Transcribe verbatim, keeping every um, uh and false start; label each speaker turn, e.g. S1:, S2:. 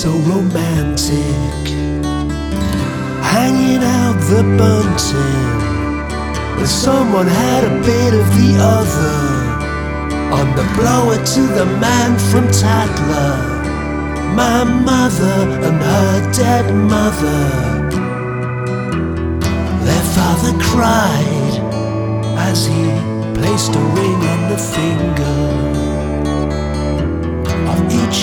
S1: so romantic, hanging out the bunting when someone had a bit of the other. On the blower to the man from Tatler, my mother and her dead mother. Their father cried as he placed a ring on the finger of each